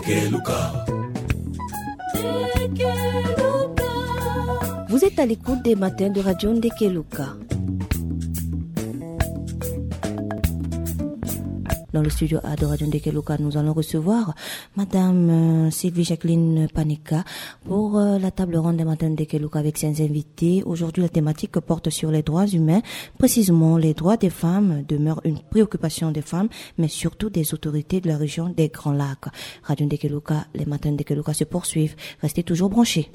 Vous êtes à l'écoute des matins de Radio Ndekeluka. Dans le studio A de Radio Ndekeluka, nous allons recevoir Madame Sylvie Jacqueline Panika pour la table ronde des matins de Ndekeluka avec ses invités. Aujourd'hui, la thématique porte sur les droits humains. Précisément, les droits des femmes demeurent une préoccupation des femmes, mais surtout des autorités de la région des Grands Lacs. Radio Ndekeluka, les matins de Ndekeluka se poursuivent. Restez toujours branchés.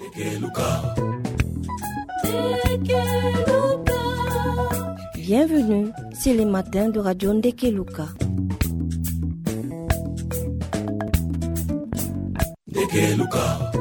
Bienvenue, c'est les matins de Radio Ndekeluka. Ndekeluka.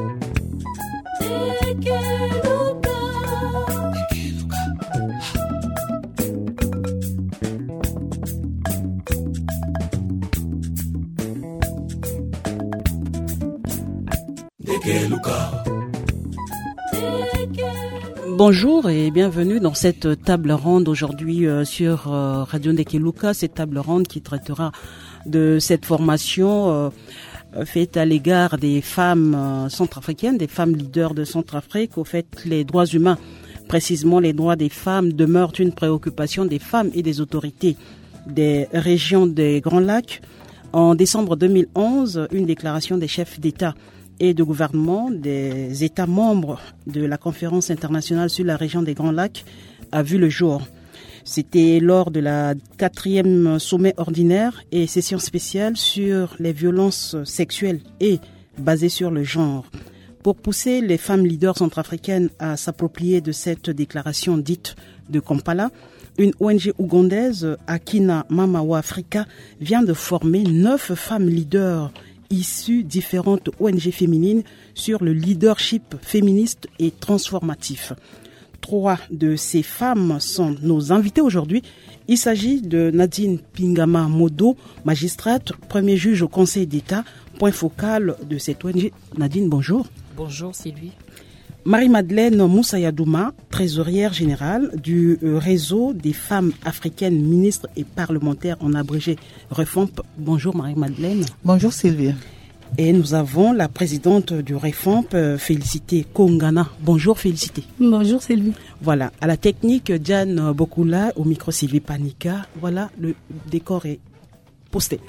Bonjour et bienvenue dans cette table ronde aujourd'hui sur Radio Ndekeluka, cette table ronde qui traitera de cette formation faite à l'égard des femmes centrafricaines, des femmes leaders de Centrafrique. Au fait, les droits humains, précisément les droits des femmes, demeurent une préoccupation des femmes et des autorités des régions des Grands Lacs. En décembre 2011, une déclaration des chefs d'État et de gouvernement des États membres de la Conférence internationale sur la région des Grands Lacs a vu le jour. C'était lors de la 4e sommet ordinaire et session spéciale sur les violences sexuelles et basées sur le genre. Pour pousser les femmes leaders centrafricaines à s'approprier de cette déclaration dite de Kampala, une ONG ougandaise, Akina Mama wa Africa, vient de former 9 femmes leaders issues différentes ONG féminines sur le leadership féministe et transformatif. 3 de ces femmes sont nos invités aujourd'hui. Il s'agit de Nadine Pingama Modo, magistrate, premier juge au Conseil d'État, point focal de cette ONG. Nadine, bonjour. Bonjour Sylvie. Marie-Madeleine Moussayadouma, trésorière générale du réseau des femmes africaines ministres et parlementaires en abrégé REFOMP. Bonjour Marie-Madeleine. Bonjour Sylvie. Et nous avons la présidente du REFOMP, Félicité Kongana. Bonjour Félicité. Bonjour Sylvie. Voilà, à la technique, Diane Bokula, au micro Sylvie Panika. Voilà, le décor est posté.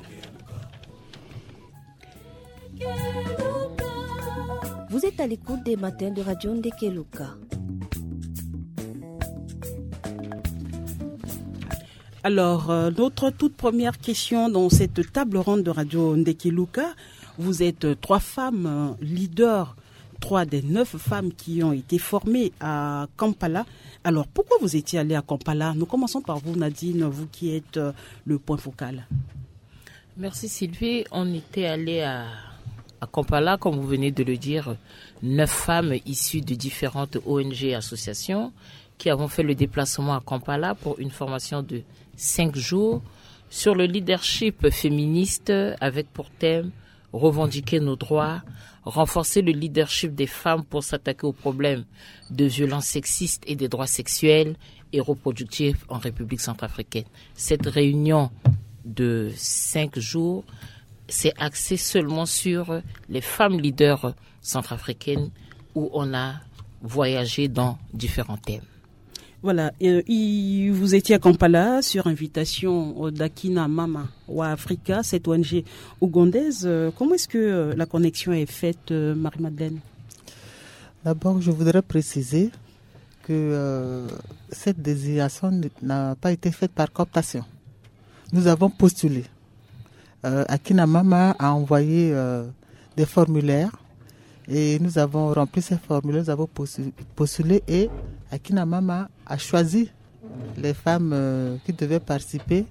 Vous êtes à l'écoute des matins de Radio Ndekeluka. Alors, notre toute première question dans cette table ronde de Radio Ndekeluka, vous êtes 3 femmes leaders, 3 des 9 femmes qui ont été formées à Kampala. Alors, pourquoi vous étiez allée à Kampala? Nous commençons par vous, Nadine, vous qui êtes le point focal. Merci Sylvie. On était allé à Kampala, comme vous venez de le dire, 9 femmes issues de différentes ONG et associations qui avons fait le déplacement à Kampala pour une formation de 5 jours sur le leadership féministe avec pour thème revendiquer nos droits, renforcer le leadership des femmes pour s'attaquer aux problèmes de violences sexistes et des droits sexuels et reproductifs en République centrafricaine. Cette réunion de 5 jours s'est axée seulement sur les femmes leaders centrafricaines où on a voyagé dans différents thèmes. Voilà, vous étiez à Kampala sur invitation d'Akina Mama wa Africa, cette ONG ougandaise. Comment est-ce que la connexion est faite, Marie-Madeleine? D'abord, je voudrais préciser que cette désignation n'a pas été faite par cooptation. Nous avons postulé. Akina Mama a envoyé des formulaires et nous avons rempli ces formulaires, nous avons postulé et Akina Mama a choisi les femmes qui devaient participer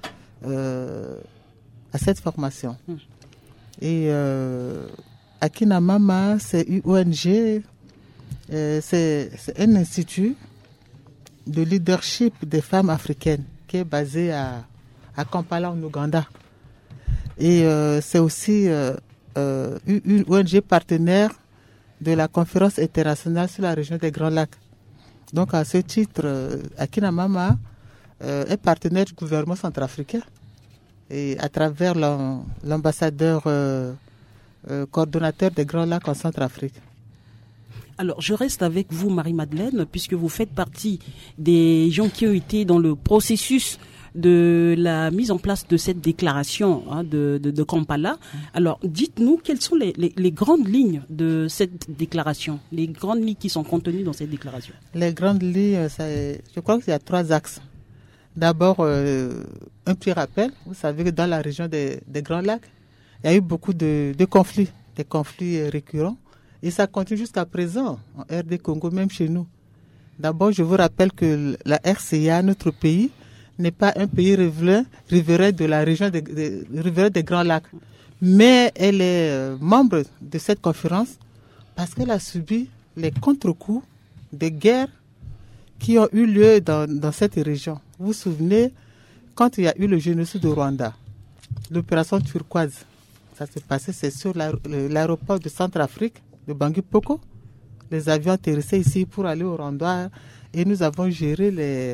à cette formation. Et Akina Mama, c'est une ONG, c'est un institut de leadership des femmes africaines qui est basé à Kampala en Ouganda. Et c'est aussi une ONG partenaire de la conférence internationale sur la région des Grands Lacs. Donc à ce titre, Akina Mama est partenaire du gouvernement centrafricain et à travers l'ambassadeur coordonnateur des Grands Lacs en Centrafrique. Alors, je reste avec vous, Marie-Madeleine, puisque vous faites partie des gens qui ont été dans le processus de la mise en place de cette déclaration de Kampala. Alors, dites-nous quelles sont les grandes lignes de cette déclaration, les grandes lignes qui sont contenues dans cette déclaration. Les grandes lignes, je crois qu'il y a 3 axes. D'abord, un petit rappel. Vous savez que dans la région des Grands Lacs, il y a eu beaucoup de conflits, des conflits récurrents. Et ça continue jusqu'à présent, en RD Congo, même chez nous. D'abord, je vous rappelle que la RCA, notre pays, n'est pas un pays riverain de la région des Grands Lacs. Mais elle est membre de cette conférence parce qu'elle a subi les contre-coups des guerres qui ont eu lieu dans cette région. Vous vous souvenez, quand il y a eu le génocide au Rwanda, l'opération turquoise, ça s'est passé, c'est sur l'aéroport de Centrafrique, de Bangui Poko. Les avions atterrissaient ici pour aller au Rwanda et nous avons géré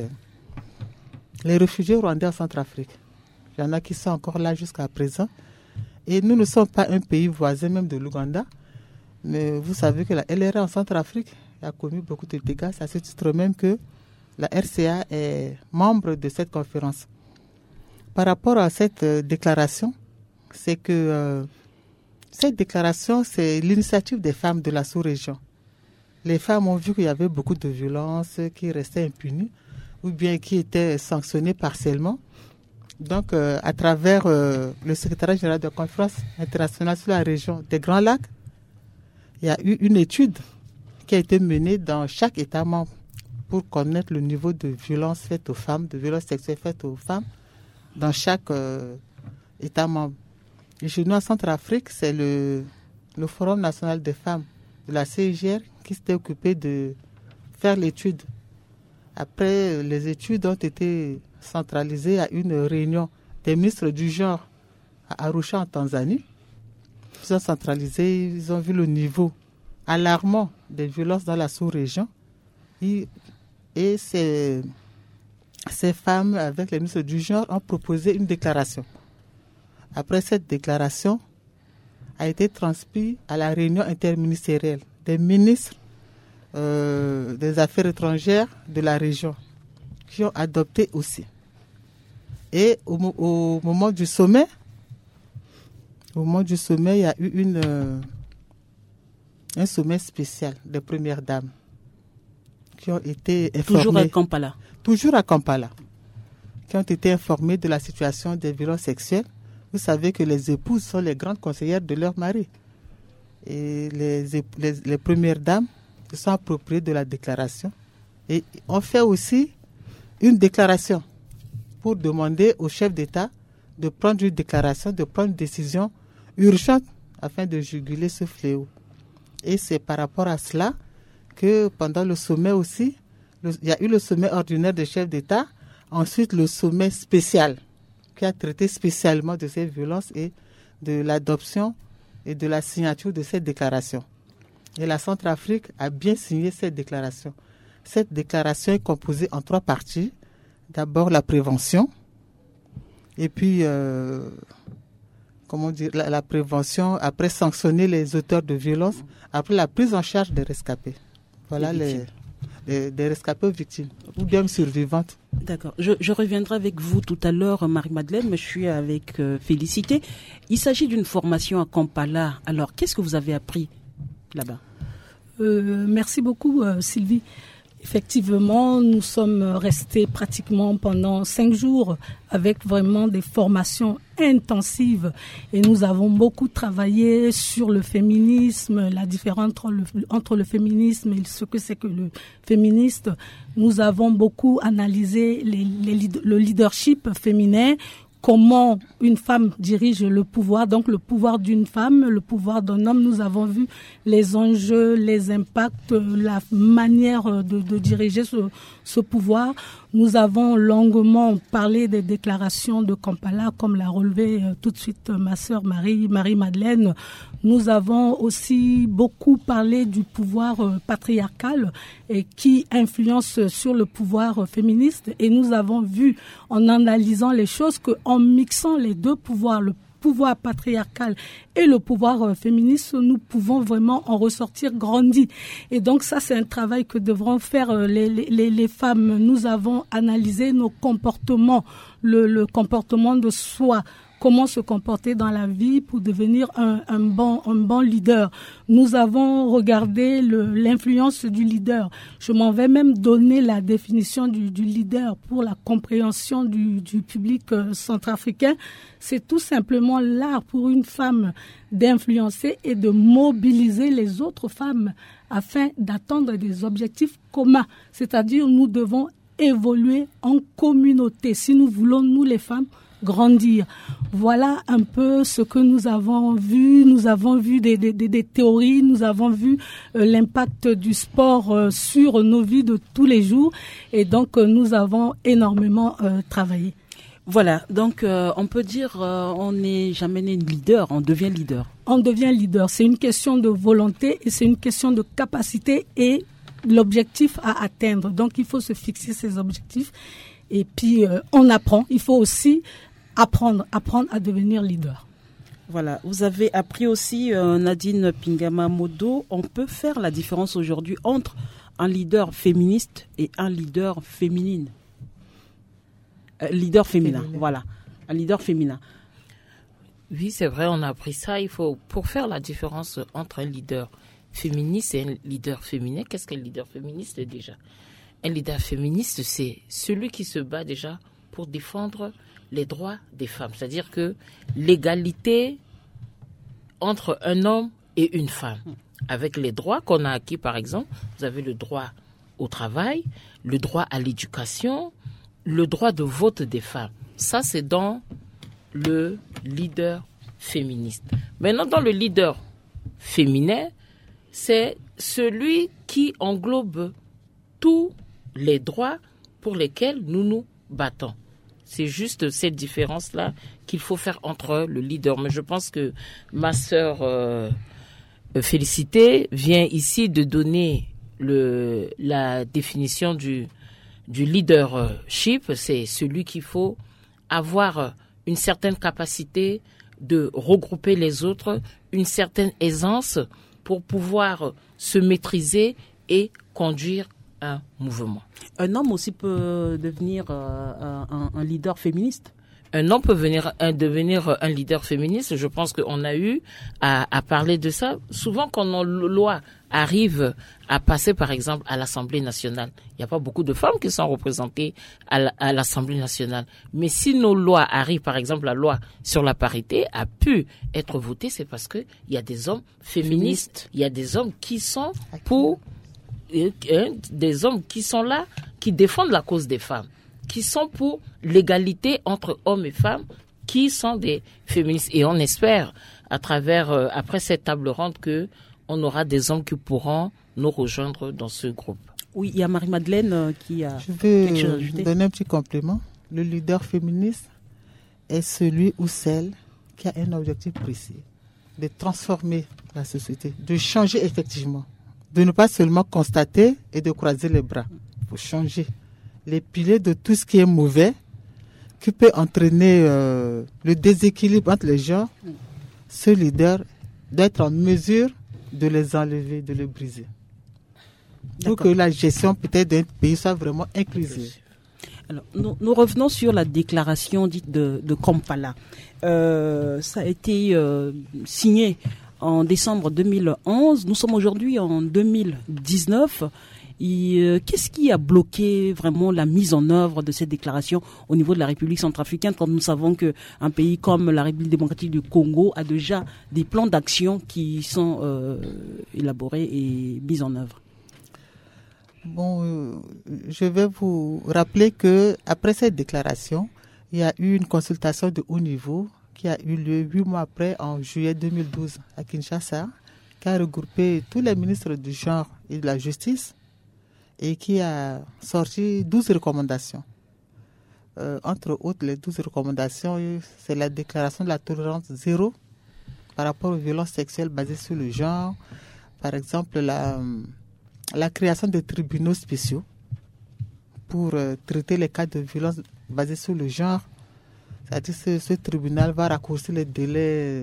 les réfugiés rwandais en Centrafrique. Il y en a qui sont encore là jusqu'à présent. Et nous ne sommes pas un pays voisin même de l'Ouganda. Mais vous savez que la LRA en Centrafrique a commis beaucoup de dégâts. Ça se titre même que la RCA est membre de cette conférence. Par rapport à cette déclaration, c'est que cette déclaration, c'est l'initiative des femmes de la sous-région. Les femmes ont vu qu'il y avait beaucoup de violences qui restaient impunies ou bien qui étaient sanctionnées partiellement. Donc, à travers le secrétariat général de la conférence internationale sur la région des Grands Lacs, il y a eu une étude qui a été menée dans chaque État membre pour connaître le niveau de violence faite aux femmes, de violence sexuelle faite aux femmes dans chaque État membre. Et chez nous, en Centrafrique, c'est le Forum national des femmes de la CIGR qui s'était occupé de faire l'étude. Après, les études ont été centralisées à une réunion des ministres du genre à Arusha en Tanzanie. Ils ont centralisé, ils ont vu le niveau alarmant des violences dans la sous-région. Et ces femmes, avec les ministres du genre, ont proposé une déclaration. Après, cette déclaration a été transmise à la réunion interministérielle des ministres des Affaires étrangères de la région, qui ont adopté aussi. Et au moment du sommet, il y a eu un sommet spécial des premières dames qui ont été informées. Toujours à Kampala. Qui ont été informées de la situation des violences sexuelles. Vous savez que les épouses sont les grandes conseillères de leur mari. Et les premières dames se sont appropriées de la déclaration. Et ont fait aussi une déclaration pour demander au chef d'État de prendre une déclaration, de prendre une décision urgente afin de juguler ce fléau. Et c'est par rapport à cela que pendant le sommet aussi, il y a eu le sommet ordinaire des chefs d'État, ensuite le sommet spécial qui a traité spécialement de ces violences et de l'adoption et de la signature de cette déclaration. Et la Centrafrique a bien signé cette déclaration. Cette déclaration est composée en 3 parties. D'abord la prévention, et puis la prévention, après sanctionner les auteurs de violences, après la prise en charge des rescapés. Voilà des rescapés victimes ou bien survivantes. D'accord. Je reviendrai avec vous tout à l'heure, Marie-Madeleine, mais je suis avec Félicité. Il s'agit d'une formation à Kampala. Alors, qu'est-ce que vous avez appris là-bas? Merci beaucoup, Sylvie. Effectivement, nous sommes restés pratiquement pendant 5 jours avec vraiment des formations intensives et nous avons beaucoup travaillé sur le féminisme, la différence entre le féminisme et ce que c'est que le féministe. Nous avons beaucoup analysé le leadership féminin, comment une femme dirige le pouvoir, donc le pouvoir d'une femme, le pouvoir d'un homme. Nous avons vu les enjeux, les impacts, la manière de diriger ce pouvoir. Nous avons longuement parlé des déclarations de Kampala, comme l'a relevé tout de suite ma sœur Marie-Madeleine. Nous avons aussi beaucoup parlé du pouvoir patriarcal et qui influence sur le pouvoir féministe. Et nous avons vu, en analysant les choses, qu'en mixant les deux pouvoirs, le pouvoir patriarcal et le pouvoir féministe, nous pouvons vraiment en ressortir grandis. Et donc ça, c'est un travail que devront faire les femmes. Nous avons analysé nos comportements, le comportement de soi, comment se comporter dans la vie pour devenir un bon leader. Nous avons regardé l'influence du leader. Je m'en vais même donner la définition du leader pour la compréhension du public centrafricain. C'est tout simplement l'art pour une femme d'influencer et de mobiliser les autres femmes afin d'atteindre des objectifs communs. C'est-à-dire, nous devons évoluer en communauté si nous voulons, nous les femmes, grandir. Voilà un peu ce que nous avons vu. Nous avons vu des théories, nous avons vu l'impact du sport sur nos vies de tous les jours et donc nous avons énormément travaillé. Voilà, donc on peut dire on n'est jamais né leader, on devient leader. On devient leader, c'est une question de volonté et c'est une question de capacité et l'objectif à atteindre. Donc il faut se fixer ces objectifs et puis on apprend. Il faut aussi apprendre à devenir leader. Voilà, vous avez appris aussi, Nadine Pingama-Modo, on peut faire la différence aujourd'hui entre un leader féministe et un leader féminin. Leader féminin, voilà, un leader féminin. Oui, c'est vrai, on a appris ça. Il faut, pour faire la différence entre un leader féministe et un leader féminin, qu'est-ce qu'un leader féministe déjà ? Un leader féministe, c'est celui qui se bat déjà pour défendre les droits des femmes. C'est-à-dire que l'égalité entre un homme et une femme. Avec les droits qu'on a acquis, par exemple, vous avez le droit au travail, le droit à l'éducation, le droit de vote des femmes. Ça, c'est dans le leader féministe. Maintenant, dans le leader féminin, c'est celui qui englobe tous les droits pour lesquels nous nous battons. C'est juste cette différence-là qu'il faut faire entre le leader. Mais je pense que ma sœur Félicité vient ici de donner la définition du leadership. C'est celui qu'il faut avoir une certaine capacité de regrouper les autres, une certaine aisance pour pouvoir se maîtriser et conduire un mouvement. Un homme aussi peut devenir un leader féministe. Un homme peut devenir un leader féministe. Je pense qu'on a eu à parler de ça. Souvent, quand nos lois arrivent à passer, par exemple, à l'Assemblée nationale, il n'y a pas beaucoup de femmes qui sont représentées à l'Assemblée nationale. Mais si nos lois arrivent, par exemple, la loi sur la parité a pu être votée, c'est parce qu'il y a des hommes féministes. Il y a des hommes qui sont des hommes qui sont là, qui défendent la cause des femmes, qui sont pour l'égalité entre hommes et femmes, qui sont des féministes. Et on espère, après cette table ronde, qu'on aura des hommes qui pourront nous rejoindre dans ce groupe. Oui, il y a Marie-Madeleine qui a quelque chose à ajouter. Je vais donner un petit complément. Le leader féministe est celui ou celle qui a un objectif précis, de transformer la société, de changer effectivement, de ne pas seulement constater et de croiser les bras. Il faut changer les piliers de tout ce qui est mauvais, qui peut entraîner le déséquilibre entre les genres. Ce leader doit être en mesure de les enlever, de les briser. Pour que la gestion peut-être d'un pays soit vraiment inclusive. Alors, nous revenons sur la déclaration dite de Kampala. Ça a été signé en décembre 2011. Nous sommes aujourd'hui en 2019. Qu'est-ce qui a bloqué vraiment la mise en œuvre de cette déclaration au niveau de la République centrafricaine, quand nous savons qu'un pays comme la République démocratique du Congo a déjà des plans d'action qui sont élaborés et mis en œuvre? Bon, je vais vous rappeler que après cette déclaration, il y a eu une consultation de haut niveau qui a eu lieu 8 mois après, en juillet 2012, à Kinshasa, qui a regroupé tous les ministres du genre et de la justice et qui a sorti 12 recommandations. Entre autres, les 12 recommandations, c'est la déclaration de la tolérance zéro par rapport aux violences sexuelles basées sur le genre. Par exemple, la création de tribunaux spéciaux pour traiter les cas de violences basées sur le genre. C'est-à-dire que ce tribunal va raccourcir les délais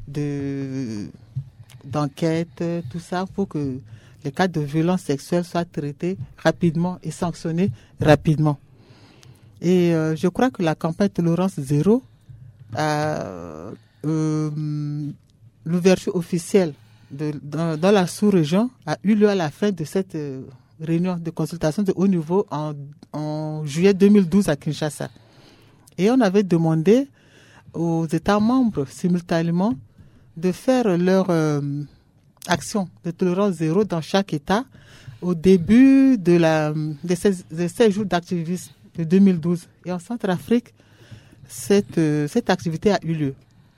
d'enquête, tout ça, pour que les cas de violence sexuelle soient traités rapidement et sanctionnés rapidement. Et je crois que la campagne Tolérance Zéro, l'ouverture officielle dans la sous-région a eu lieu à la fin de cette réunion de consultation de haut niveau en juillet 2012 à Kinshasa. Et on avait demandé aux États membres simultanément de faire leur action de tolérance zéro dans chaque État au début de ces jours d'activisme de 2012. Et en Centrafrique, cette activité a eu lieu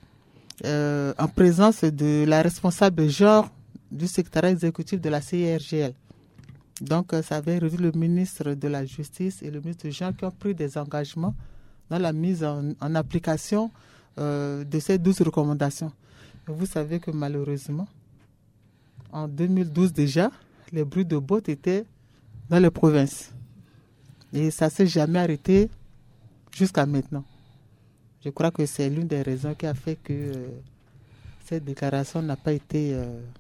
en présence de la responsable genre du secrétariat exécutif de la CIRGL. Donc, ça avait revu le ministre de la Justice et le ministre du Genre qui ont pris des engagements dans la mise en application de ces 12 recommandations. Vous savez que malheureusement, en 2012 déjà, les bruits de bottes étaient dans les provinces. Et ça ne s'est jamais arrêté jusqu'à maintenant. Je crois que c'est l'une des raisons qui a fait que cette déclaration n'a pas été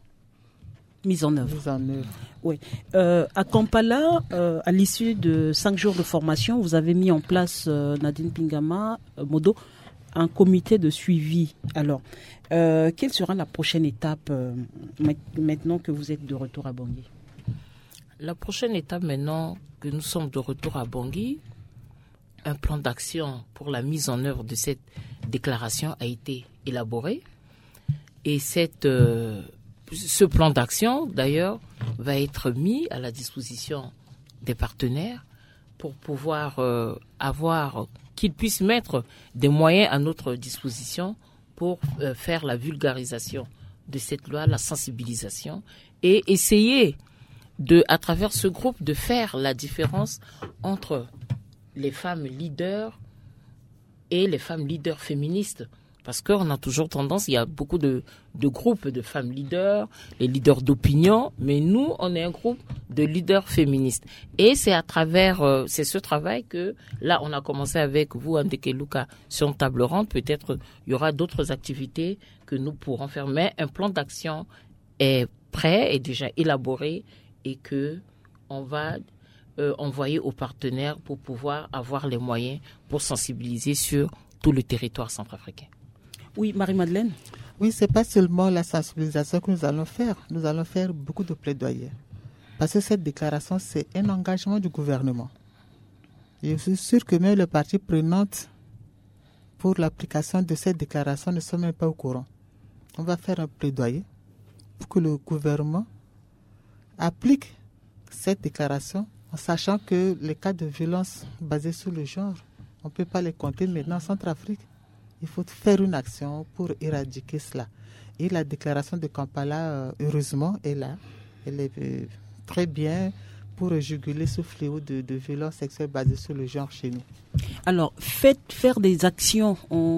mise en œuvre. Oui. À Kampala, à l'issue de 5 jours de formation, vous avez mis en place, Nadine Pingama, Modo, un comité de suivi. Alors, quelle sera la prochaine étape maintenant que vous êtes de retour à Bangui? La prochaine étape maintenant que nous sommes de retour à Bangui, un plan d'action pour la mise en œuvre de cette déclaration a été élaboré. Et ce plan d'action, d'ailleurs, va être mis à la disposition des partenaires pour pouvoir qu'ils puissent mettre des moyens à notre disposition pour faire la vulgarisation de cette loi, la sensibilisation, et essayer à travers ce groupe, de faire la différence entre les femmes leaders et les femmes leaders féministes. Parce qu'on a toujours tendance, il y a beaucoup de groupes de femmes leaders, les leaders d'opinion, mais nous, on est un groupe de leaders féministes. Et c'est à travers, c'est ce travail que, là, on a commencé avec vous, Ndekeluka, sur une table ronde. Peut-être il y aura d'autres activités que nous pourrons faire, mais un plan d'action est prêt, est déjà élaboré, et que on va envoyer aux partenaires pour pouvoir avoir les moyens pour sensibiliser sur tout le territoire centrafricain. Oui, Marie-Madeleine. Oui, ce n'est pas seulement la sensibilisation que nous allons faire. Nous allons faire beaucoup de plaidoyer. Parce que cette déclaration, c'est un engagement du gouvernement. Et je suis sûr que même les parties prenantes pour l'application de cette déclaration ne sont même pas au courant. On va faire un plaidoyer pour que le gouvernement applique cette déclaration en sachant que les cas de violence basés sur le genre, on ne peut pas les compter maintenant en Centrafrique. Il faut faire une action pour éradiquer cela. Et la déclaration de Kampala, heureusement, est là. Elle est très bien pour juguler ce fléau de violence sexuelle basée sur le genre chez nous. Alors, faire des actions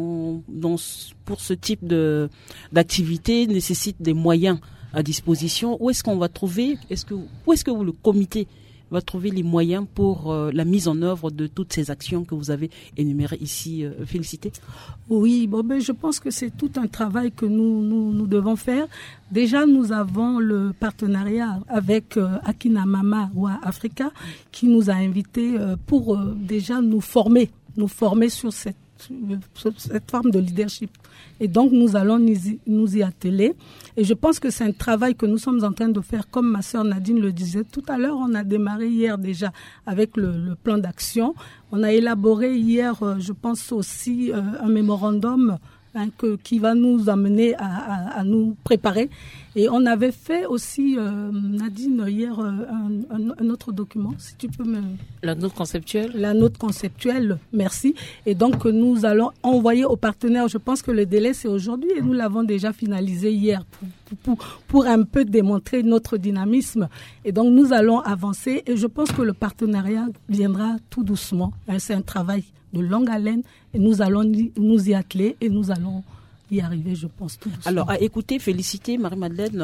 pour ce type d'activité nécessite des moyens à disposition. Où est-ce qu'on va trouver, où est-ce que le comité va trouver les moyens pour la mise en œuvre de toutes ces actions que vous avez énumérées ici, Félicité? Oui, je pense que c'est tout un travail que nous devons faire. Déjà, nous avons le partenariat avec Akina Mama ou Africa qui nous a invités pour déjà nous former sur cette forme de leadership. Et donc, nous allons nous y atteler. Et je pense que c'est un travail que nous sommes en train de faire, comme ma sœur Nadine le disait. Tout à l'heure, on a démarré hier déjà avec le plan d'action. On a élaboré hier, je pense aussi, un mémorandum qui va nous amener à nous préparer. Et on avait fait aussi, Nadine, hier, un autre document, si tu peux me... La note conceptuelle. La note conceptuelle, merci. Et donc, nous allons envoyer aux partenaires, je pense que le délai, c'est aujourd'hui, et nous l'avons déjà finalisé hier pour un peu démontrer notre dynamisme. Et donc, nous allons avancer, et je pense que le partenariat viendra tout doucement. C'est un travail de longue haleine, et nous allons nous y atteler, et nous allons y arriver, je pense, tout doucement. Alors, à écouter, Félicité, Marie-Madeleine,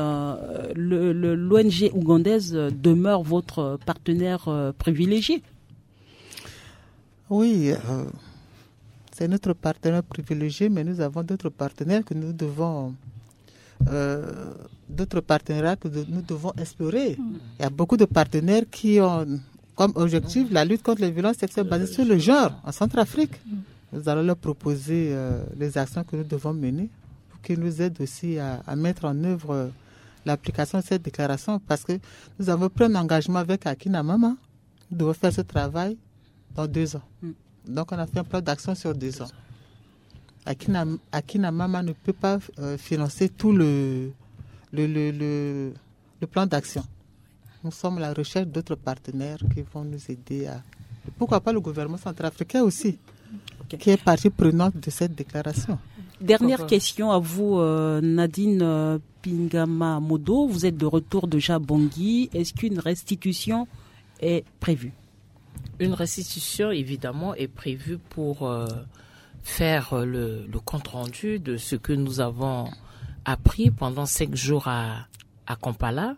l'ONG ougandaise demeure votre partenaire privilégié. Oui, C'est notre partenaire privilégié, mais nous avons d'autres partenaires que nous devons explorer. Il y a beaucoup de partenaires qui ont comme objectif la lutte contre les violences sexuelles basées sur le genre en Centrafrique. Nous allons leur proposer les actions que nous devons mener pour qu'ils nous aident aussi à mettre en œuvre l'application de cette déclaration, parce que nous avons pris un engagement avec Akina Mama. Nous devons faire ce travail dans 2 ans. Donc on a fait un plan d'action sur 2 ans. Akina Mama ne peut pas financer tout le plan d'action. Nous sommes à la recherche d'autres partenaires qui vont nous aider à... Pourquoi pas le gouvernement centrafricain aussi, qui est partie prenante de cette déclaration. Dernière question à vous, Nadine Pingama Modo. Vous êtes de retour de Jabongui. Est-ce qu'une restitution est prévue? Une restitution, évidemment, est prévue pour faire le compte-rendu de ce que nous avons appris pendant 5 jours à Kampala.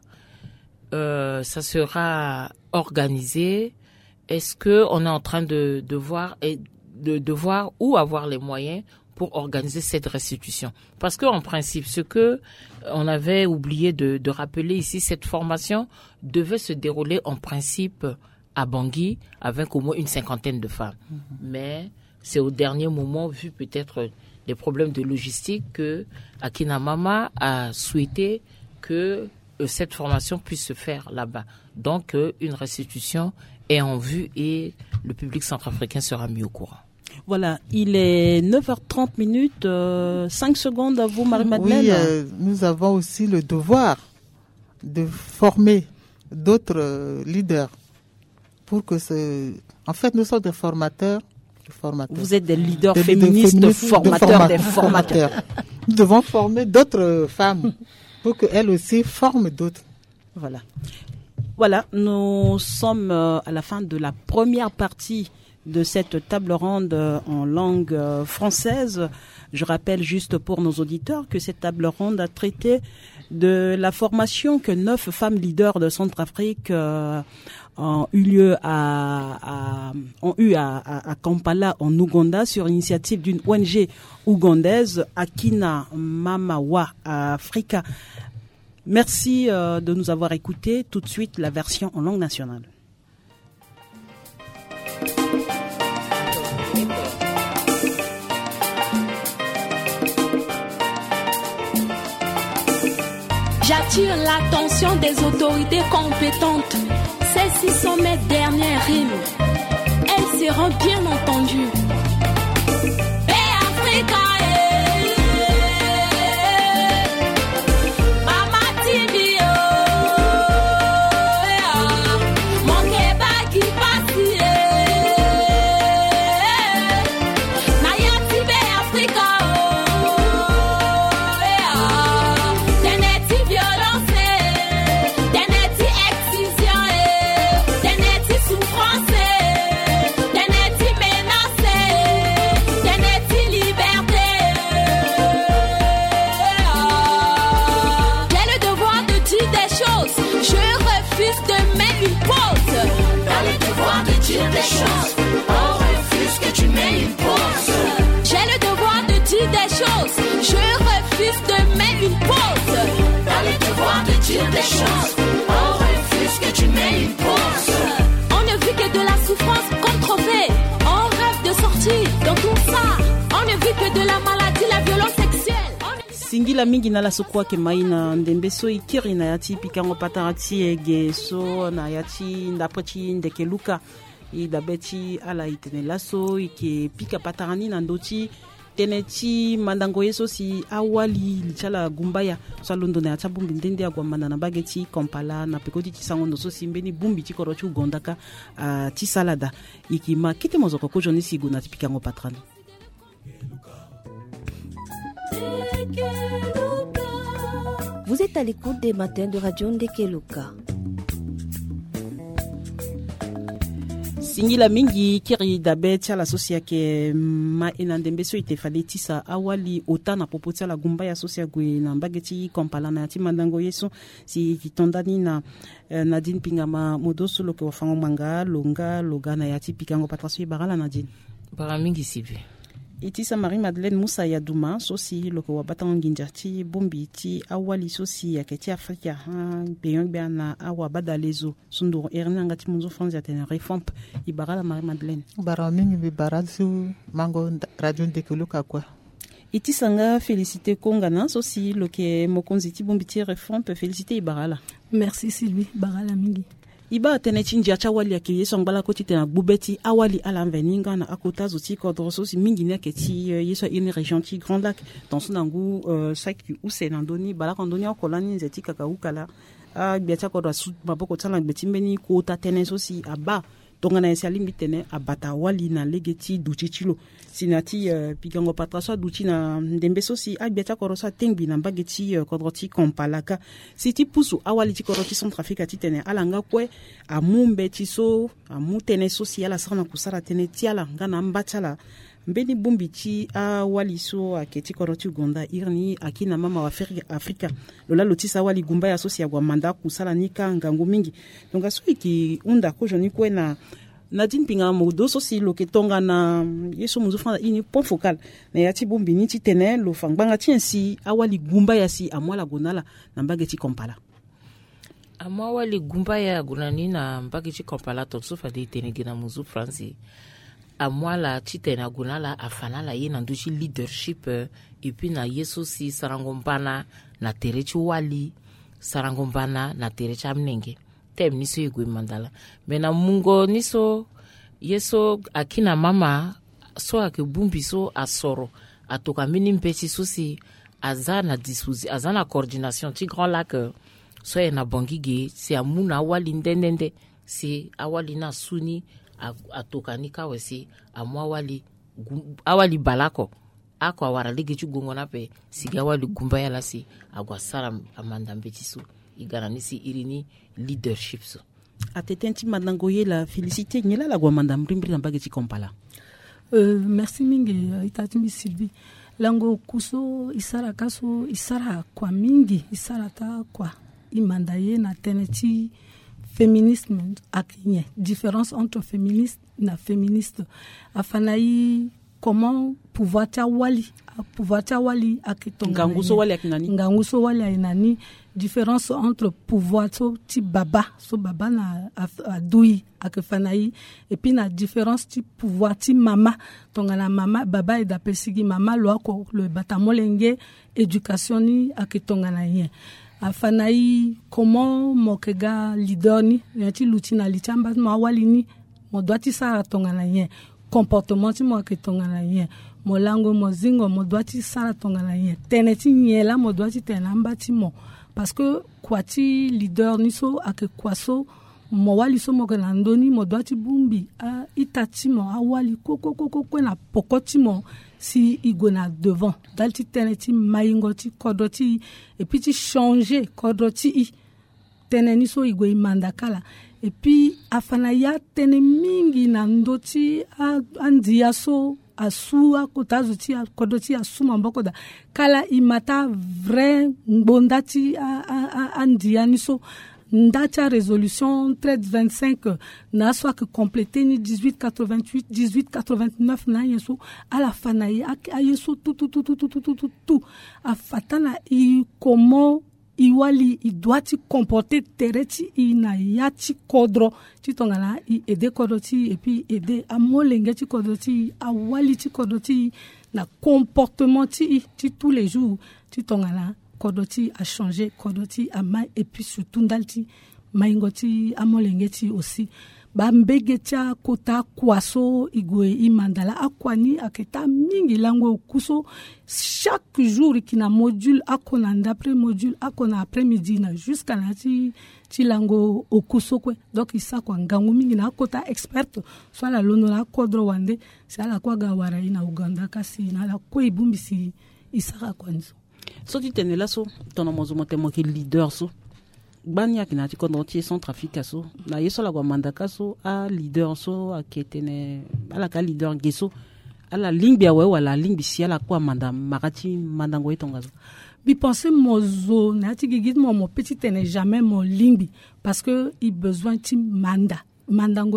Ça sera organisé. Est-ce qu'on est en train de voir où avoir les moyens pour organiser cette restitution? Parce qu'en principe, ce que on avait oublié de rappeler ici, cette formation devait se dérouler en principe à Bangui avec au moins une 50aine de femmes. Mais c'est au dernier moment, vu peut-être les problèmes de logistique, que Akina Mama a souhaité que cette formation puisse se faire là-bas. Donc, une restitution est en vue et le public centrafricain sera mis au courant. Voilà, il est 9h30, 5 secondes à vous, Marie-Madeleine. Oui, nous avons aussi le devoir de former d'autres leaders pour que En fait, nous sommes des formateurs. Vous êtes des leaders féministes, formateurs des formateurs. Nous devons former d'autres femmes pour qu'elles aussi forment d'autres. Voilà, nous sommes à la fin de la première partie de cette table ronde en langue française. Je rappelle juste pour nos auditeurs que cette table ronde a traité de la formation que 9 femmes leaders de Centrafrique ont eu à Kampala en Ouganda sur l'initiative d'une ONG ougandaise, Akina Mama Wa Africa. Merci de nous avoir écoutés. Tout de suite, la version en langue nationale. J'attire l'attention des autorités compétentes. Celles-ci sont mes dernières rimes. Elles seront bien entendues. Africa. Des choses, on refuse que tu mets une pause. On ne vit que de la souffrance contrôlée. On rêve de sortir dans tout ça. On ne vit que de la maladie, la violence sexuelle. Singila mingi na la sokwa ke maina ndembeso ikiri na yati pikango patarati egeso na yati ndapachi ndeke luka idabeti ala itene laso ike pika patarani na ndoti teneti mandango yeso si awali lichala gumbaya salondo na yata bumbi ndende agwa mandana bageti Kampala na pekoti tisangondo so simbeni bumbi tikorochu gondaka ti salada ikima kite mozoko ko joni sigo na tipikango patrani. Vous êtes à l'écoute des matins de Radio Ndekeluka. Singila mingi kiri dabe tiala sosia ke ma enandembeso itefale tisa awali otana popotia la gumba ya sosia gwe na mbageti Kampala na yati mandango yeso si kitondani na Nadine Pingama Modo solo ke wafango manga longa na yati pikango patraso barala Nadine. Bara mingi sivi. Itisa Marie-Madeleine Moussa Yadouma, sosi loko wabatan ginjati bombi ti awali sosi yaketi Afrika beyong biana awa badalezo sundur ernanga ti munzo France atene refomp ibara Marie-Madeleine. Baramingi bibarazu mango radio Ndekeluka kwa. Itisanga félicité Kongana sosi loke mokonzi ti bombi ti refomp félicité ibarala. Merci Sylvie, barala mingi. Iba tene chinja cha wali akiye songbala koti tena bubeti awali alanveninga na akota zoti kodroso si mingi ne keti yeso une région ti Grand Lac dans son angu saki use nandoni bala kondoni akolani nzeti kakaukala a biacha kodwa su maboko tsala beti mbeni kota tene so si aba tongana esi alimbi tene abata wali na legeti duchichilo sinati pigango patraso duchi na ndembe so si a biacha korosa tengbi na bageti kodroti kompalaka siti pusu awali ti kodroti Centrafrique ti tene alanga kwe amumbe ti so amutene so si ala sarana kusara tene ti ala ngana mbachala mbeni bumbi ti awali so aketi kodroti Uganda irni akina mama wa Afrika lola lotisa wali gumba ya so si agwa manda kusala nika ngangu mingi donc aso iki unda ko joni kwe na Nadine pinga modo so si loke tonga na yeso muzo fanda ini point focal na yati bombi ni ti tene lo fangbanga ti si awali gumba ya si amwala gonala na mbageti kompala amwali gumba ya gonani na mbageti kompala to so fade tene gina muzo France amwala ti tene gonala afanala ye na nduchi leadership et puis na yeso si sarangombana na terechi wali sarangombana na terechi amnenge tem niso yegwe mandala mena mungo niso yeso akina mama so akebumbi so asoro atoka mini mpeti so si azana disposi azana coordination ti Grand Lac so na bongige si amuna awali ndendende si awali na suni atoka nika wesi amwa awali balako ako awara lege chu gongona pe siga wali gumba yala si agwa sara amanda mbeti so igaranisi irini leadership so atetenti madangoye la félicité nyela la gwamanda mbrimbri na bageti kompala. Merci mingi itatimi Sylvie lango kuso isara kaso isara kwa mingi isara ta kwa imandaye na teneti féminisme akinye différence entre féministe na féministe afanayi comment pouvoir tawali akitonga nganguso wali akinani nganguso wali ainani différence entre pouvoir so ti baba so baba na adui akifanayi et puis na différence ti pouvoir ti mama tonga na mama baba et dapesigi mama lo ko le batamolenge éducation ni akitonga na yen afanayi comment mokega leader ni yati lutina lichamba ma wali ni mo doiti sa tonga na yen comportement ti mo akitonga na yen mo lango mo zingo mo doiti sa tonga na yen teneti nyela mo doiti tenamba ti mo parce que kwati leader niso ake kwaso mo wali so mo kana ndoni mo doiti bumbi a itati mo awali koko na pokoti mo si igona devant dalti teneti mayingoti kodoti et puis ti changer kodoti teneni so igwe imandakala et puis afana ya tene mingi na ndoti andia so asua kotazuti kodoti asuma mboko da kala imata vrai ngondati andia niso ndata résolution 1325 na soit que compléter ni 1888 1889 na yeso ala fana ya yeso tout afatana i comment iwali idoiti comporter tereti ina yati kodro ti tongana i ede kodoti et puis ede amolenge ti kodoti awali ti kodoti na comportement ti tous les jours ti tongana kodoti a changer kodoti ama et puis surtout ndalti maingoti amolenge ti aussi ba mbegetia kota kwaso igwe imandala akwani aketa mingi lango kuso chaque jour kina module akona d'après module akona après-midi na jusqu'à na ti lango okuso kwe donc isa kwa ngangu mingi na kota expert soit la lono la kodro wande c'est la kwa gawara ina Uganda kasi na la kwa ibumbi si isa kwa nzo so ti tenela so tono mozo motemo ki leader so banya kinati kodroti Centrafrique so na yeso la kwa mandaka so a leader so aketene ala ka leader geso ala lingbi awe wala lingbi si ala kwa manda makati mandango etonga so bi penser mozo na ti gigit mo petit n'est jamais mon lingbi parce que il besoin ti mandango ye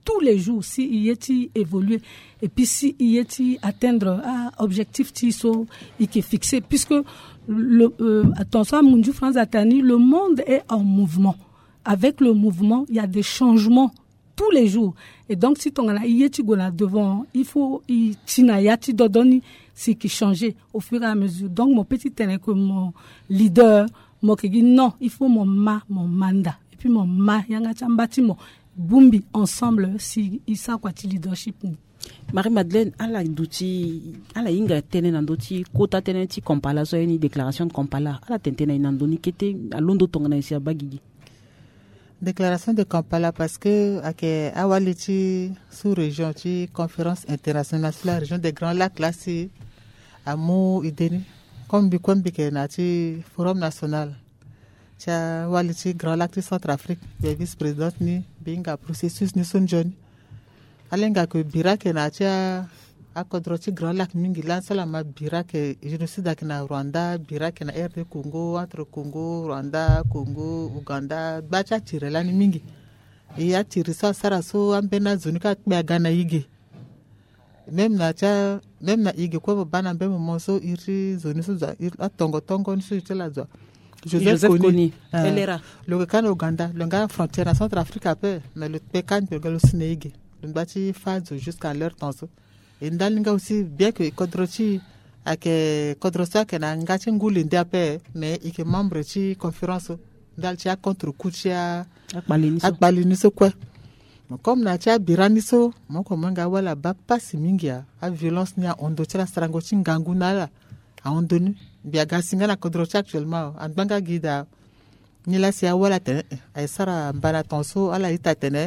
tous les jours si y est évoluer et puis si y est atteindre objectif tiso et qui est fixé puisque attention à Mounjou France Atani, le monde est en mouvement. Avec le mouvement, il y a des changements tous les jours. Et donc, si tu as devant, il faut tinayati dodoni, c'est qui change au fur et à mesure. Donc, mon petit terrain que mon leader, moi qui dit non, il faut mon mandat. Et puis mon yanga bâtiment, bumbi ensemble, si il sait quoi leadership. Marie-Madeleine, ala inga tene nandoti kota tene ti Kampala so ni déclaration de Kampala ala tentena inandoni kete alondo tongana isia bagigi. Déclaration de Kampala parce que awaliti sous région ti conférence internationale sur la région des Grands Lacs là c'est amu ideni comme ke na ti forum national tia waliti Grand Lac de Centrafrique be vice-président ni binga processus ni sonjoni alenga que Birak na tia akodroti Grand Lac mingi lan salama Birak génocide na Rwanda Birak na RD Congo entre Congo Rwanda Congo Uganda bacha tirela ni mingi et ya tirisa saraso ambena zonika be gana yige même na yige ko bana be moso iri zoniso za tongo ni sutela za Joseph Kony elera le kan Uganda le gars frontière à Centrafrique après mais le pekan be galo snege le bati phase jusqu'à leur temps et ndalinga aussi bien que kodrochi ake kodrosa ke na ngati nguli ndiape mais ike membre ci conférence dalchi contre kuchia akbalini so quoi comme na tia birani so moko manga wala ba pasi mingia a violence ni a ondo tira strango cingangu nala a ondonu biaga singa na kodrochi actuellement en banga guida ni la sia wala te ay sara mbana tonso ala itatene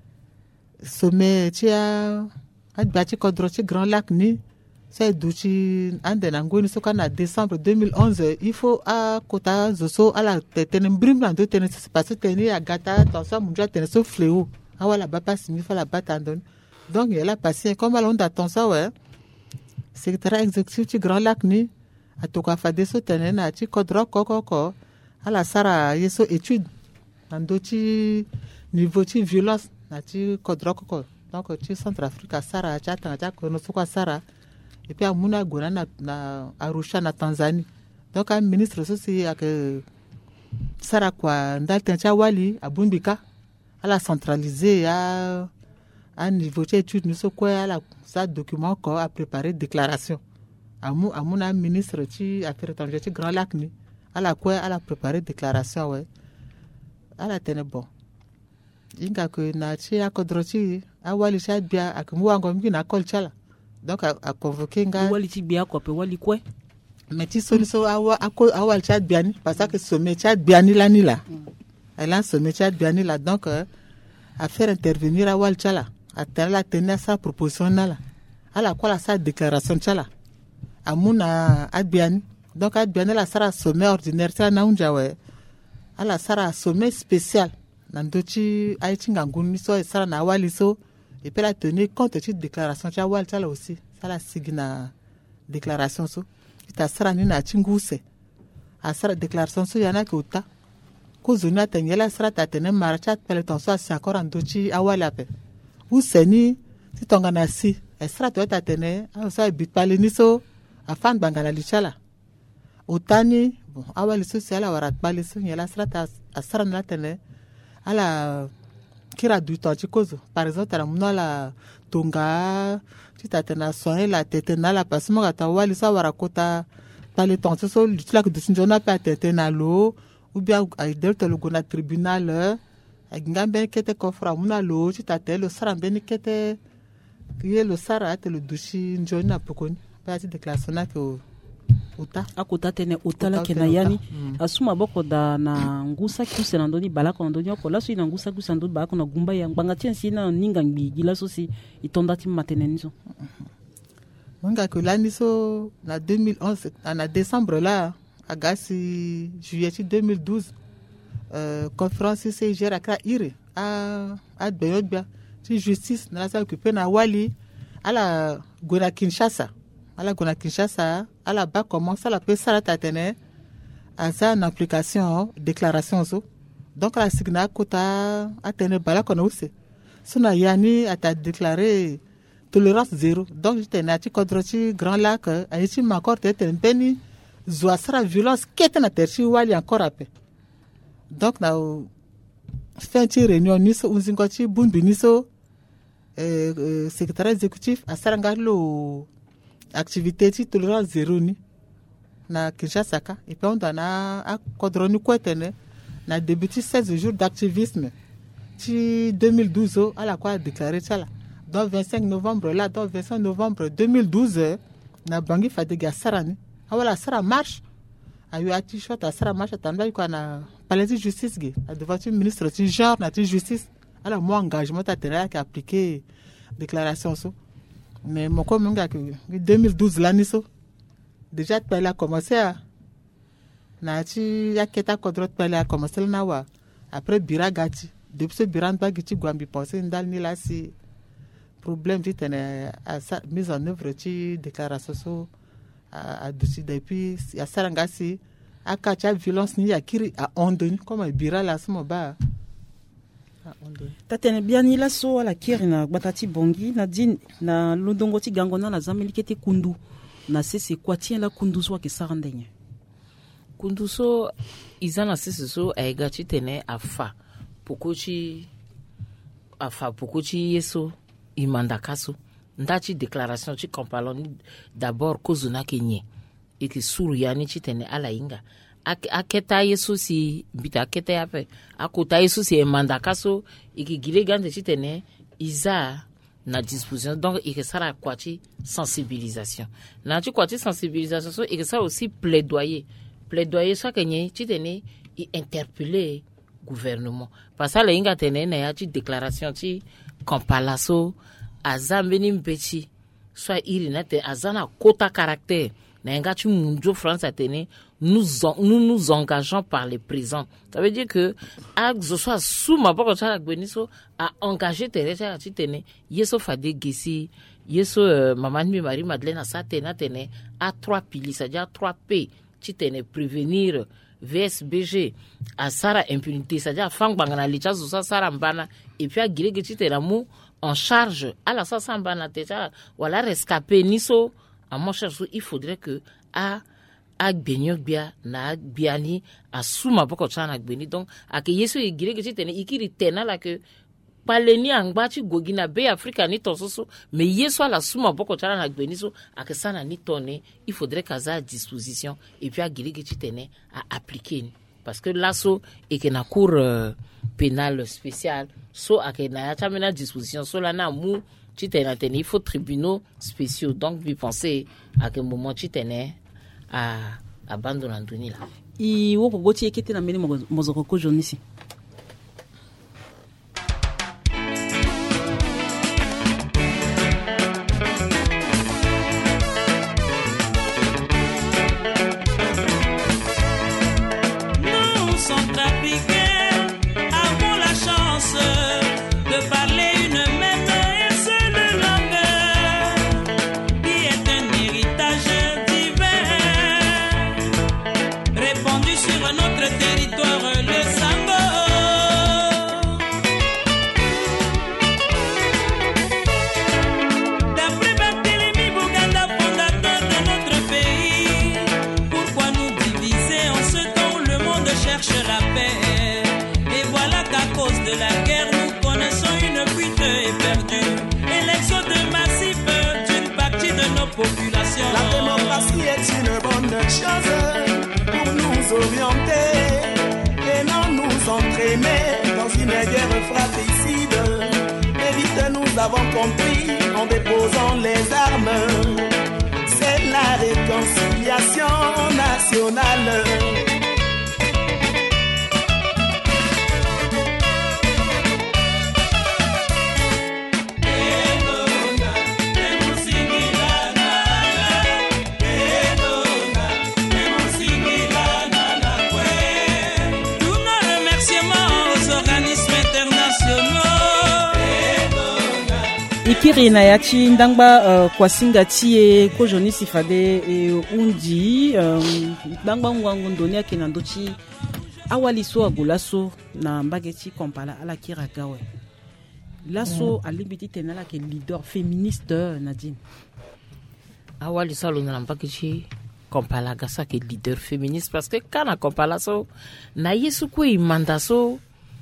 sommet tia adbati kodrochi Grand Lac ni c'est duchi andena ngoni so kana décembre 2011 il faut à kota zoso ala tene brim na do tene se passe tene agata attention munja tene so fléau awala ba passe mi fa la batandon donc elle a passé comme alon d'attention ouais secrétaire exécutif du Grand Lac ni atoka fa deso tene na ti kodro kokoko ala sara yeso étude ndochi niveau ti violence na ti kodro kokoko donc tu Centrafrique sara cha kono so kwa sara et puis amuna gona na Arusha na Tanzanie donc un ministre aussi ak sara kwa ndalta cha wali abumbika ala centraliser à niveau d'étude nous so quoi ala ça document ko a préparé déclaration amuna ministre ci affaires étrangères ci Grand Lac ni ala quoi ala préparé déclaration ouais ala tene bon inga ko na ci akodroci awali cha bia ak muwango mbi na kolchala donc a convoqué nga wali ti bia ko pe wali quoi mais ti solution awali cha biani parce que sommet cha biani la ni là elle a sommet cha biani là donc à faire intervenir awali chala à tenir sa proposition là ala quoi la sa déclaration chala amuna adbiani donc adbiani la sara sommet ordinaire ça na unja we ala sara sommet spécial nandochi aitinga nguni so sara na awali so et puis la tenir compte de déclaration cha wal chala aussi ça la signa déclaration so ita sara ni na chinguse a sara déclaration so yana ke uta ko zona tengela sara ta tene marcha pele ton so asi encore andochi awali ape ou seni si tonga na si e sara to ta tene a so bit pale ni so afan bangala lichala utani bon awali so si ala warat pale so yela sara ta sara na tene ala kira du temps chikozo par exemple la muna la tonga titatena soin la tetena la pasmo gata wali sa warakota pale temps so lutla que sinjona pa tetena lo ou bien aider te le gona tribunal ngambe kete kofra muna lo titatelo sarambe ni kete kiye lo sara te le dushi njona pokoni pa ti déclaration na ke uta akota tene utala kena yani asuma boko da na ngusa kusena ndoni balako ndoni ko laso ina ngusa kusando balako na gumba ya nganga tiensi na ninga ngbi gilaso si itonda ti matenenizo Manga que l'année so na 2011 en décembre là agasi juillet 2012 conférence CIGR akra ire a Beyodbia ti justice na sa occupé na wali ala gona Kinshasa ala ba commence à la pesa ta tene à ça en application déclaration so donc la signa kota atene bala kono aussi Suna yani a déclaré tolérance zéro. Donc j'étais nati kodrochi Grand Lac aichi makor tete beni zoasra violence kete na terchi wali encore après. Donc na fait une réunion niso unzingochi bundu niso secrétaire exécutif a sarangalo activité ti tolérance zéro ni na Kinshasa ka et puis on a kodroni kwetene na débuté 16 jours d'activisme ti 2012 à la quoi déclaré ça là. Donc 25 novembre là, donc 25 novembre 2012 na bangi fadiga sarani awala sara marche ayu ati shot a sara marche tanda ko na palais de justice ge a devant le ministre du genre na justice ala mo engagement ta terre qui appliquer déclaration so mais mon comme nga que 2012 là niso déjà tu a commencé à na ti yaketa kodrot pele a commencé na wa après biragati depuis ce biranda giti gwambi pensé ndal ni là si problème qui tenait à sa mise en œuvre de déclaration à depuis il y a sarangasi à kacha violence ni akiri à ondoni comme bira la smoba tatene biani la so ala kiri na batati bongi na din na londongo ti gangona na zameli kete kundu na sese kwa tien la kundu so ke sarandenye kundu so izana sese so aiga ti tene afa pokochi yeso imandakaso ndachi déclaration ci compalon d'abord kozuna kenye et que suruyani ci tene ala inga aketa yeso si bita aketa yape akota yeso si imandakaso et que gile gande ci tene iza na disposition donc et que ça la kwati sensibilisation na ci kwati sensibilisation so et que ça aussi plaidoyer ça kenye ci tene i interpeller gouvernement parce que la inga tene na ya ci déclaration ci compalaso azambeni mpeti soit irinate azana kota caractère na ngati munjo France atene nous engageons par les présents. Ça veut dire que axe soit sous ma boko tala gbeniso a engagé Teresa tene yeso fade gesi yeso mamani Marie Madeleine sa tene a 3 piliers, c'est-à-dire 3 P tene prévenir VSBG à Sara impunité, c'est-à-dire fang bangana licha zo Sara mbana et puis a gilege tene mu en charge à la sambana déjà voilà rescapé niso à mon cher il faudrait que a gbenyo bia na biani a suma boko chana gbeni donc a que yeso igire que tene ikiri tena la que paleni angbachi gogina be Africa ni tososo mais yeso a la suma boko chana na gbeni so a que ça na ni tonné il faudrait qu'à à disposition et puis a gire que tene à appliquer parce que l'asso et que na cour pénal spécial so a que na ya mena disposition so la na mu titena tene il faut tribunaux spéciaux donc vous pensez à quel moment titene à abandonner Andoni là i woko goti ekete na meni mozoko jonisi La démocratie est une bonne chose pour nous orienter et non nous entraîner dans une guerre fratricide. Et vite nous avons compris en déposant les armes. C'est la réconciliation nationale. ikiri na yachi ndangba kwa singati e ko joni sifade e undi ndangba ngwangu ndoni yake na ndochi awali so agulaso na mbageti kompala ala kira gawe L'asso à l'immédiat tenala que leader féministe Nadine. Awali salo na mpakichi kompala gasa ke leader féministe parce que kana kompala so na yesu ko imandaso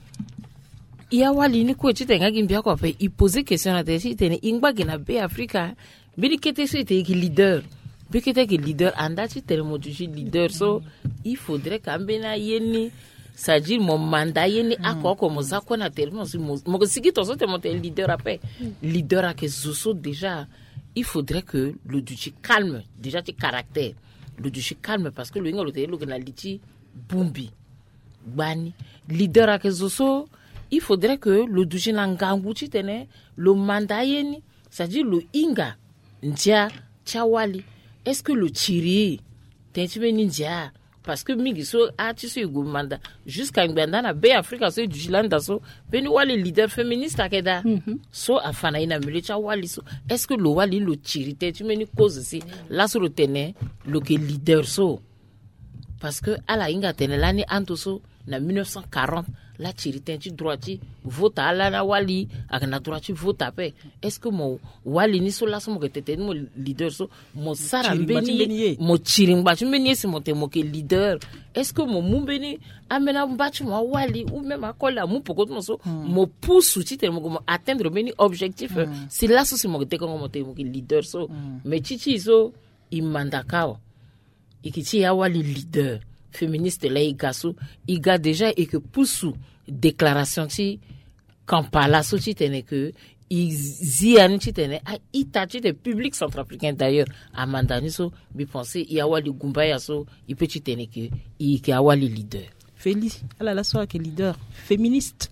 ya wali ni ko chitenga gimbia ko pe i poser question na tesi tene ingba gina be Africa bili kete so ite ki leader bi kete ki leader anda chi tele motuji leader so il faudrait kambena yeni c'est-à-dire mon mandat yeni akoko mozako na tellement mo siki to so te monter leader après leader a que zoso déjà il faudrait que le duchi calme déjà tes caractères le duchi calme parce que le ngalo te lo na liti bumbi bani leader a que zoso il faudrait que le duchi nanganguchi tene le mandat yeni c'est-à-dire le inga ndia chawali est-ce que le tiri tenchime ninja parce que mingi so ati so go manda jusqu'à nganda na be Africa so du jilanda so beni wali leader féministe akeda so afana ina melecha wali so est-ce que le wali le tiri tenchime ni cause si là sur le tene le que leader so parce que ala inga tene lani anto so na 1940 la chiritenchi droiti vote ala na wali akana droiti vote ape est-ce que mo wali ni so la so mo ketete mo leader so mo sarambeni mo chirimba chimeni si mo te mo ke leader est-ce que mo mumbeni amena mbachi mo wali ou même akola mo poko mo so mo pousse ti te mo atteindre beni objectif si la so si mo te ko mo te mo ke leader so mais chichi so imandakao ikichi ya wali leader féministe là il a déjà et que poussou déclaration ti Kampala so ti tene que iziani ti tene a itachi de public centrafricain d'ailleurs à mandani so bi penser il y a wali gumbaya so il peut ti tene que il y a wali leader Félix ala la soa que leader féministe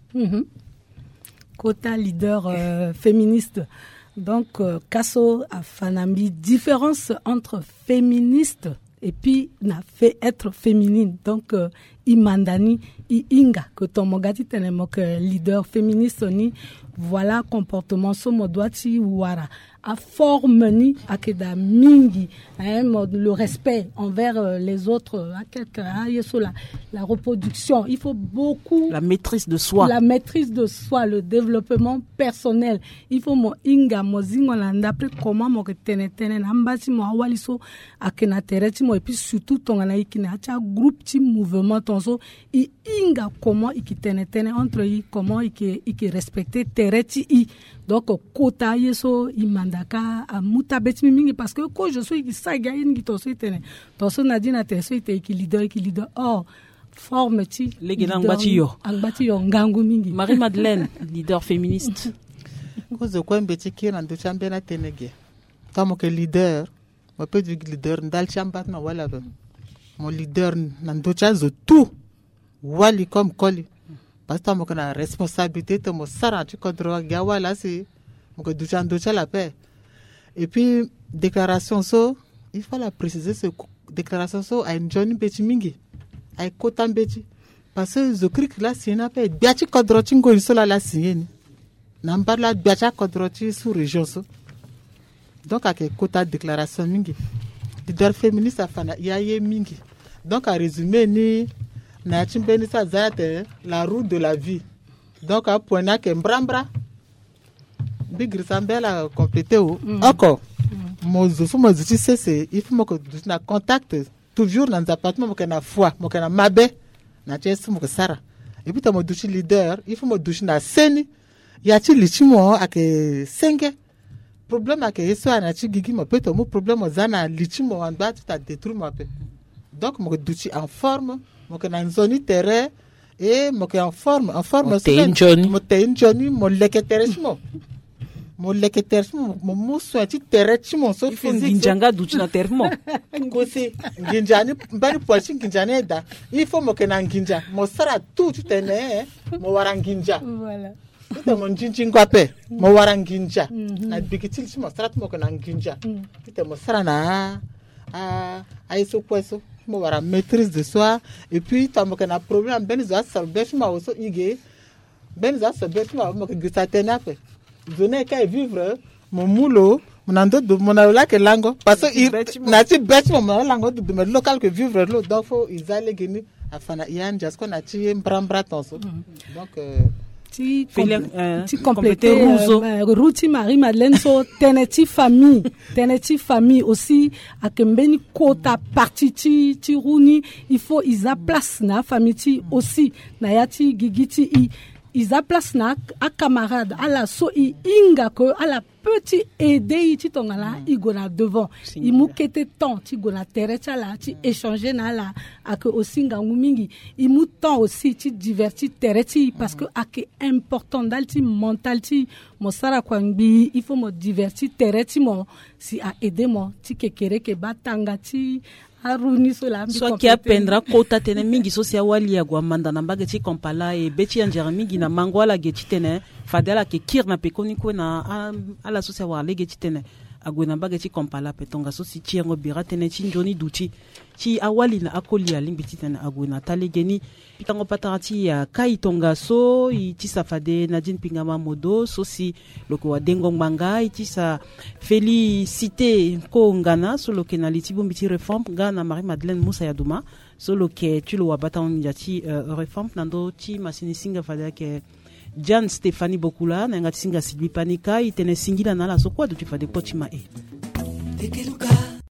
quota leader féministe donc kaso a fanambi différence entre féministe et puis n'a fait être féminine donc imandani i inga que tomogati tenemo que leader féministe ni voilà comportement so modwati wara a forme ni akeda mingi le respect envers les autres à quelqu'un la reproduction il faut beaucoup la maîtrise de soi le développement personnel il faut mo inga mozingo landa pre comment mo tenetene nambati mo awaliso akena tereti mo et puis surtout tongana ikina cha groupe ti mouvement tonso i inga comment ikitenetene entre i comment iki respecter tereti i donc kota yeso imandaka amuta betimi mingi parce que ko je suis qui saga ingi to sitene to so nadina te so ite ki leader oh forme ti legina ngbachi yo ngangu mingi Marie Madeleine leader féministe cause ko mbeti ki na ndo chambena tenege tamo ke leader mo peut dire leader ndal chambat na wala ba mon leader na ndo chazo tout wali comme koli parce que mo kana responsabilité to mo sara tu kodro ga wala si mo ko duchando la paix et puis déclaration so il faut la préciser ce déclaration so a une journée petit mingi ay kotam beti parce que je crie que là c'est na paix biachi kodro tingo so la signé n'ambar la biacha kodro ti sous région so donc à quota déclaration mingi leader féministe afana yaye mingi donc à résumer ni na chimbeni sa zate la route de la vie donc à point na ke mbrambra bigri sambela compléter encore mozo fo mozo ti c'est il faut que na contact toujours dans appartement mo kana foi mo kana mabe na chesu mo sara et puis ta mo duchi leader il faut mo duchi na seni ya ti lichimo ake senge problème ake yeso na ti gigi mo peut mo problème zana lichimo en bas tu ta détruire mo pe donc mo duchi en forme mo kana zone terrain et mo en forme mo te injoni mo leketeresmo mo muso ati terechimo so physique nginjanga duchi na termo kosi nginjani mbani pochi nginjani da il faut mo kana nginja mo sara tout tene mo waranginja voilà ita mo njinji ngwape mo waranginja na bikitil mo sara mo kana nginja ita mo sara na aiso kweso mo wara maîtrise de soi et puis tamo kana problème ben za sabet ma oso ige ben za sabet ma mo ke satena pe zone ka vivre mon mulo mon ando de mon la que lango parce que na ti bet mo lango de me local que vivre lo donc faut ils aller geni afana yan just qu'on a ti mbrambra tonso donc ti compléter Routi Marie-Madeleine so teneti famille aussi akembeni kota parti ti runi il faut isa place na famille ti aussi na yati gigiti isa place na a camarade ala so inga ko ala petit aider ti tongala igona devant imu kete temps ti gona terecha la ti échanger na la ak aussi ngangu mingi imu temps aussi ti divertir tereti parce que ak important dal ti mental ti mo sara kwangbi il faut mo divertir tereti mo si a aider mo ti kekere ke batanga ti aruni sola so qui apprendra kota tene mingi so si awali ya gwamanda na mbage ti kompala e beti ya njera mingi na mangwala geti tene fadela ke kir na pekoni ko na ala so si awale geti tene agwe na mbage ti kompala petonga so si ti yango bira tene ti njoni duti ti awali na akoli ya limbi ti tene agwe na tale geni pitango patara ti ya kai tonga so i ti safade Nadine Pingama Modo so si loko wa dengo mbanga i ti sa félicité ko ngana so loke na liti bombi ti réforme ngana Marie-Madeleine Moussa Yadouma so loke tu lo wa batango ya ti réforme nando ti masini singa fada ke Jan Stéphanie Bokula na ngati singa Sylvie Panika i tene singila na la so kwa do ti fade potima